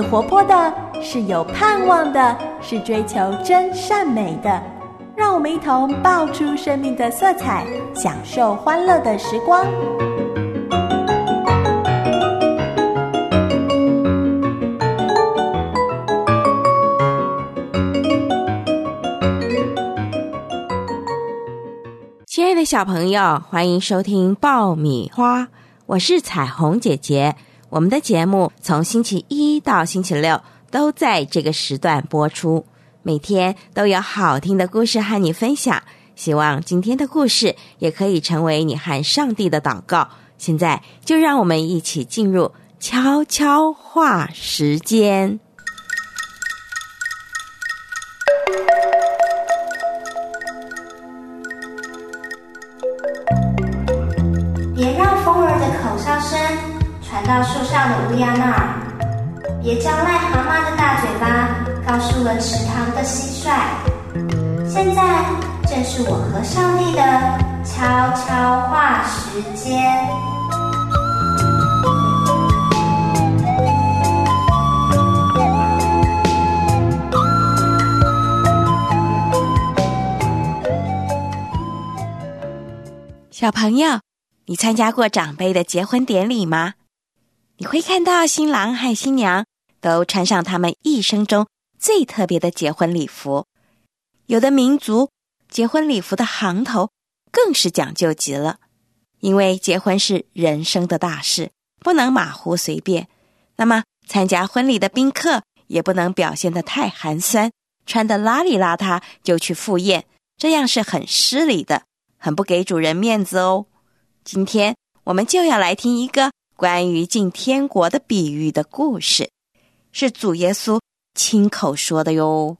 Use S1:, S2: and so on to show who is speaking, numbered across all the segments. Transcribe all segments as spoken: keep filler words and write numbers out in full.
S1: 活泼的，是有盼望的，是追求真善美的。让我们一同爆出生命的色彩，享受欢乐的时光。
S2: 亲爱的小朋友，欢迎收听爆米花，我是彩虹姐姐。我们的节目从星期一到星期六都在这个时段播出，每天都有好听的故事和你分享。希望今天的故事也可以成为你和上帝的祷告。现在就让我们一起进入悄悄话时间。
S3: 别让风儿的口哨声传到树上的乌鸦那儿，别将癞蛤蟆的大嘴巴告诉了池塘的蟋蟀。现在正是我和上帝的悄悄话时间。
S2: 小朋友，你参加过长辈的结婚典礼吗？你会看到新郎和新娘都穿上他们一生中最特别的结婚礼服。有的民族结婚礼服的行头更是讲究极了，因为结婚是人生的大事，不能马虎随便。那么参加婚礼的宾客也不能表现得太寒酸，穿得邋里邋遢就去赴宴，这样是很失礼的，很不给主人面子哦。今天我们就要来听一个关于进天国的比喻的故事，是主耶稣亲口说的哟。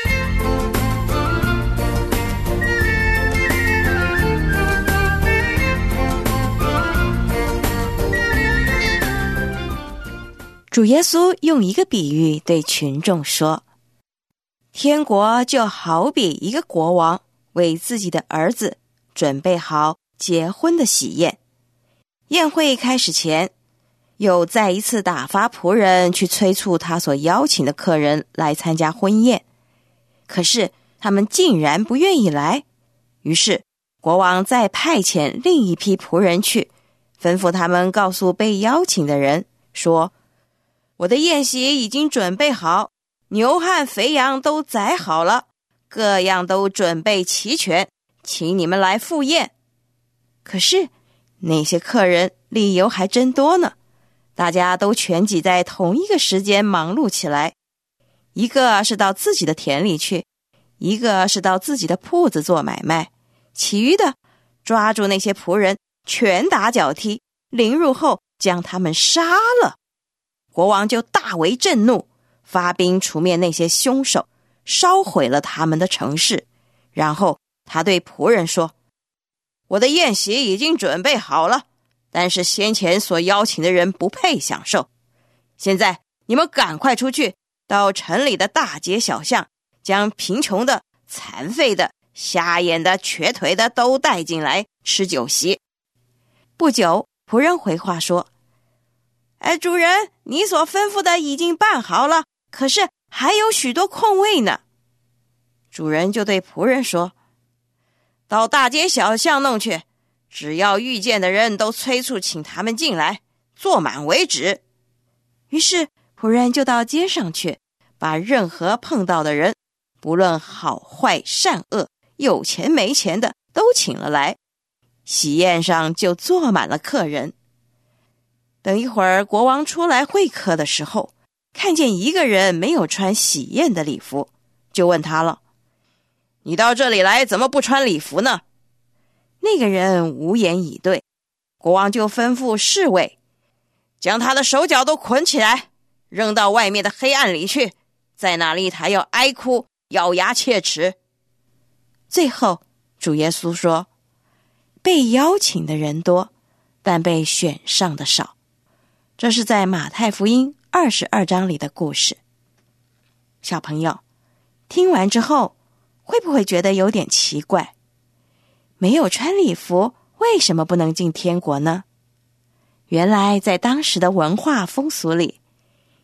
S2: 主耶稣用一个比喻对群众说，天国就好比一个国王为自己的儿子准备好结婚的喜宴。宴会开始前，又再一次打发仆人去催促他所邀请的客人来参加婚宴。可是他们竟然不愿意来，于是国王再派遣另一批仆人去，吩咐他们告诉被邀请的人说，我的宴席已经准备好，牛和肥羊都宰好了，各样都准备齐全，请你们来赴宴。可是那些客人理由还真多呢，大家都全挤在同一个时间忙碌起来，一个是到自己的田里去，一个是到自己的铺子做买卖，其余的抓住那些仆人拳打脚踢，凌辱后将他们杀了。国王就大为震怒，发兵除灭那些凶手，烧毁了他们的城市。然后他对仆人说，我的宴席已经准备好了，但是先前所邀请的人不配享受。现在你们赶快出去，到城里的大街小巷，将贫穷的、残废的、瞎眼的、瘸腿的都带进来吃酒席。不久，仆人回话说，哎，主人，你所吩咐的已经办好了，可是还有许多空位呢。主人就对仆人说，到大街小巷弄去，只要遇见的人都催促请他们进来，坐满为止。于是仆人就到街上去，把任何碰到的人，不论好坏善恶，有钱没钱的都请了来，喜宴上就坐满了客人。等一会儿国王出来会客的时候，看见一个人没有穿喜宴的礼服，就问他了，你到这里来怎么不穿礼服呢？那个人无言以对。国王就吩咐侍卫，将他的手脚都捆起来，扔到外面的黑暗里去，在那里他要哀哭，咬牙切齿。最后主耶稣说，被邀请的人多，但被选上的少。这是在马太福音二十二章里的故事。小朋友，听完之后会不会觉得有点奇怪？没有穿礼服，为什么不能进天国呢？原来在当时的文化风俗里，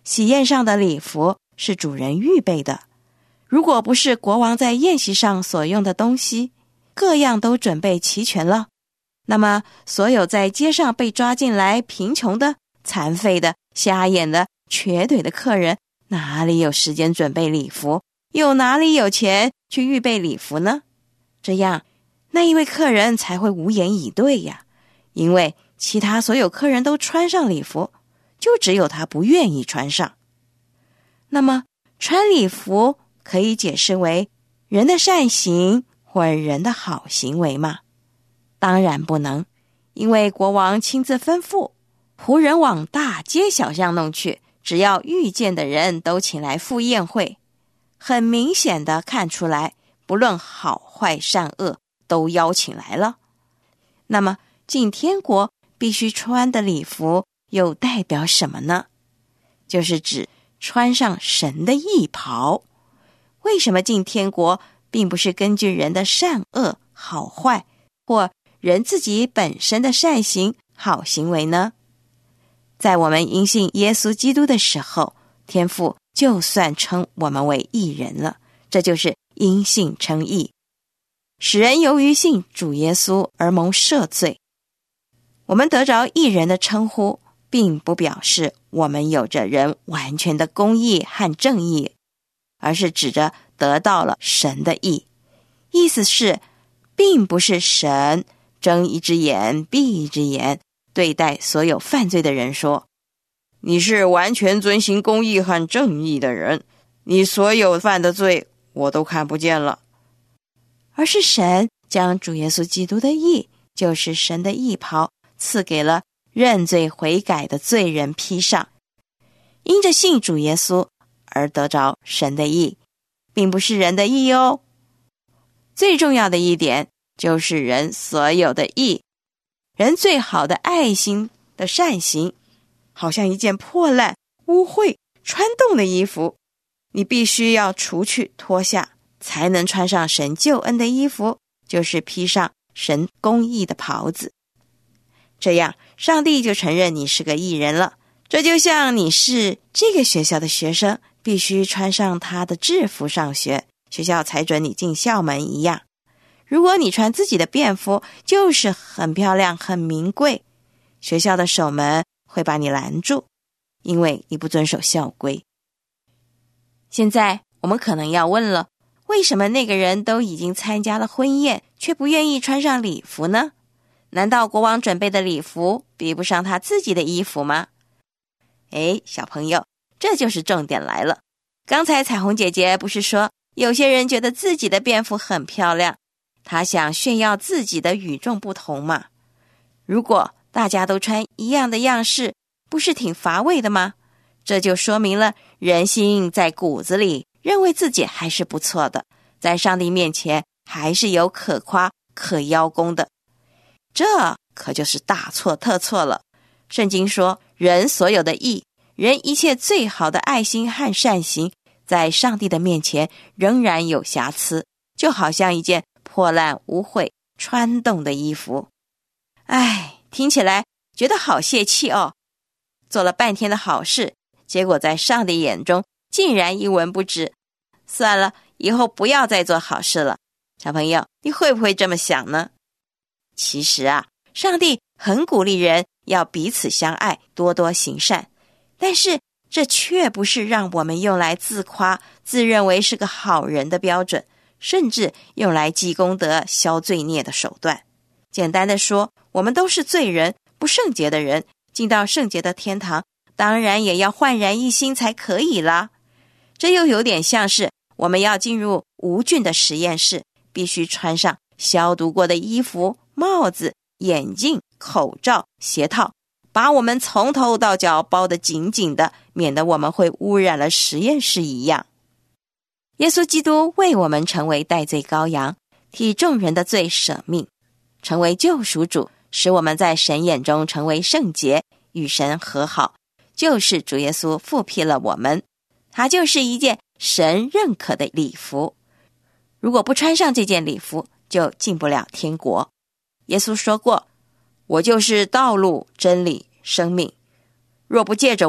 S2: 喜宴上的礼服是主人预备的，如果不是国王在宴席上所用的东西，各样都准备齐全了，那么所有在街上被抓进来贫穷的、残废的、瞎眼的、瘸腿的客人，哪里有时间准备礼服，又哪里有钱去预备礼服呢？这样那一位客人才会无言以对呀，因为其他所有客人都穿上礼服，就只有他不愿意穿上。那么穿礼服可以解释为人的善行或人的好行为吗？当然不能，因为国王亲自吩咐仆人往大街小巷弄去，只要遇见的人都请来赴宴会，很明显的看出来，不论好坏善恶都邀请来了。那么进天国必须穿的礼服又代表什么呢？就是指穿上神的义袍。为什么进天国并不是根据人的善恶好坏，或人自己本身的善行好行为呢？在我们因信耶稣基督的时候，天父就算称我们为义人了，这就是因信称义，使人由于信主耶稣而蒙赦罪。我们得着义人的称呼，并不表示我们有着人完全的公义和正义，而是指着得到了神的义。意思是，并不是神睁一只眼闭一只眼，对待所有犯罪的人说，你是完全遵行公义和正义的人，你所有犯的罪我都看不见了。而是神将主耶稣基督的义，就是神的义袍，赐给了认罪悔改的罪人披上，因着信主耶稣而得着神的义，并不是人的义哦。最重要的一点就是人所有的义，人最好的爱心的善行，好像一件破烂、污秽、穿洞的衣服，你必须要除去脱下，才能穿上神救恩的衣服，就是披上神公义的袍子。这样上帝就承认你是个义人了。这就像你是这个学校的学生，必须穿上他的制服上学，学校才准你进校门一样。如果你穿自己的便服，就是很漂亮很名贵，学校的守门会把你拦住，因为你不遵守校规。现在我们可能要问了，为什么那个人都已经参加了婚宴，却不愿意穿上礼服呢？难道国王准备的礼服比不上他自己的衣服吗？诶，小朋友，这就是重点来了。刚才彩虹姐姐不是说，有些人觉得自己的便服很漂亮，他想炫耀自己的与众不同嘛。如果大家都穿一样的样式，不是挺乏味的吗？这就说明了人心在骨子里认为自己还是不错的，在上帝面前还是有可夸可邀功的。这可就是大错特错了。圣经说，人所有的义，人一切最好的爱心和善行，在上帝的面前仍然有瑕疵，就好像一件破烂污秽穿洞的衣服。唉，听起来觉得好泄气哦。做了半天的好事，结果在上帝眼中竟然一文不值。算了，以后不要再做好事了。小朋友，你会不会这么想呢？其实啊，上帝很鼓励人要彼此相爱，多多行善，但是这却不是让我们用来自夸、自认为是个好人的标准，甚至用来积功德、消罪孽的手段。简单的说，我们都是罪人，不圣洁的人，进到圣洁的天堂，当然也要焕然一新才可以啦。这又有点像是我们要进入无菌的实验室，必须穿上消毒过的衣服、帽子、眼镜、口罩、鞋套，把我们从头到脚包得紧紧的，免得我们会污染了实验室一样。耶稣基督为我们成为代罪羔羊，替众人的罪舍命，成为救赎主，使我们在神眼中成为圣洁，与神和好，就是主耶稣复辟了我们，它就是一件神认可的礼服。如果不穿上这件礼服，就进不了天国。耶稣说过，我就是道路、真理、生命，若不借着我，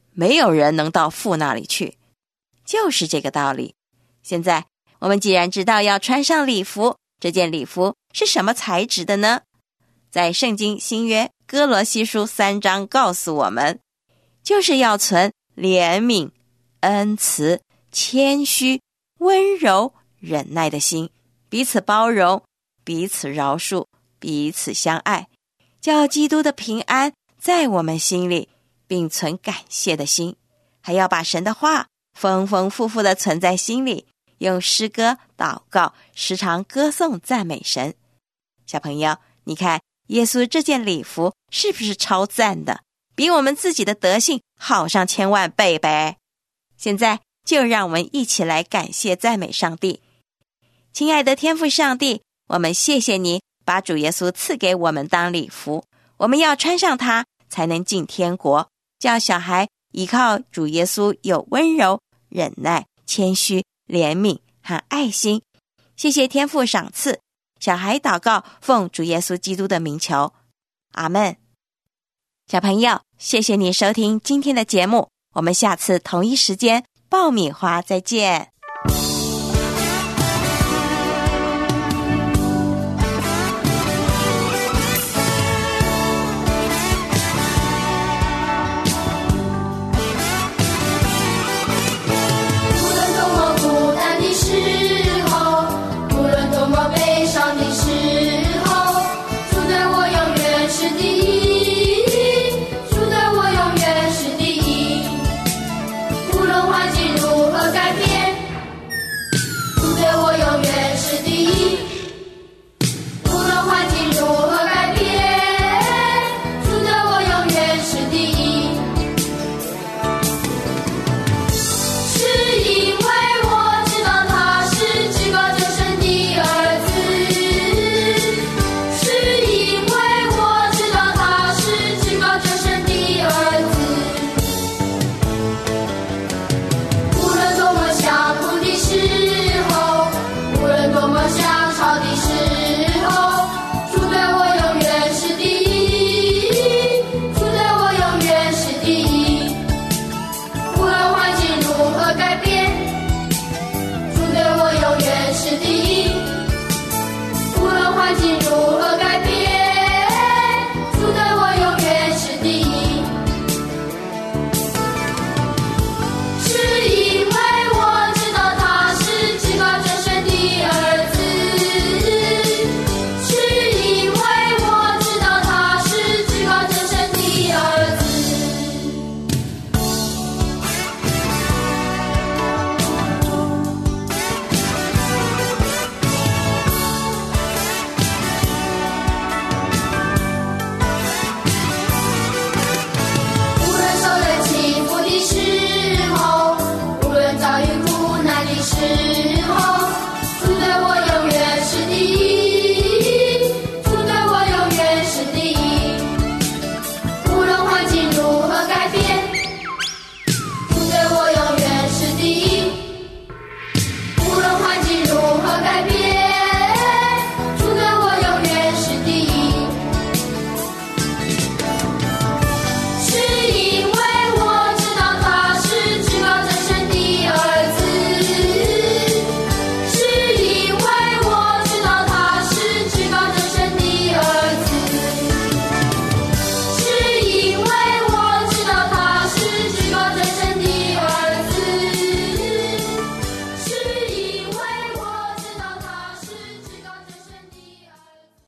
S2: 没有人能到父那里去，就是这个道理。现在我们既然知道要穿上礼服，这件礼服是什么材质的呢？在圣经新约哥罗西书三章告诉我们，就是要存怜悯、恩慈、谦虚、温柔、忍耐的心，彼此包容，彼此饶恕，彼此相爱，叫基督的平安在我们心里，并存感谢的心，还要把神的话丰丰富富地存在心里，用诗歌祷告时常歌颂赞美神。小朋友，你看耶稣这件礼服是不是超赞的，比我们自己的德性好上千万倍呗？现在就让我们一起来感谢赞美上帝。亲爱的天父上帝，我们谢谢你把主耶稣赐给我们当礼服，我们要穿上它才能进天国，叫小孩依靠主耶稣有温柔、忍耐、谦虚、怜悯和爱心。谢谢天父赏赐，小孩祷告奉主耶稣基督的名求，阿们。小朋友，谢谢你收听今天的节目，我们下次同一时间爆米花再见。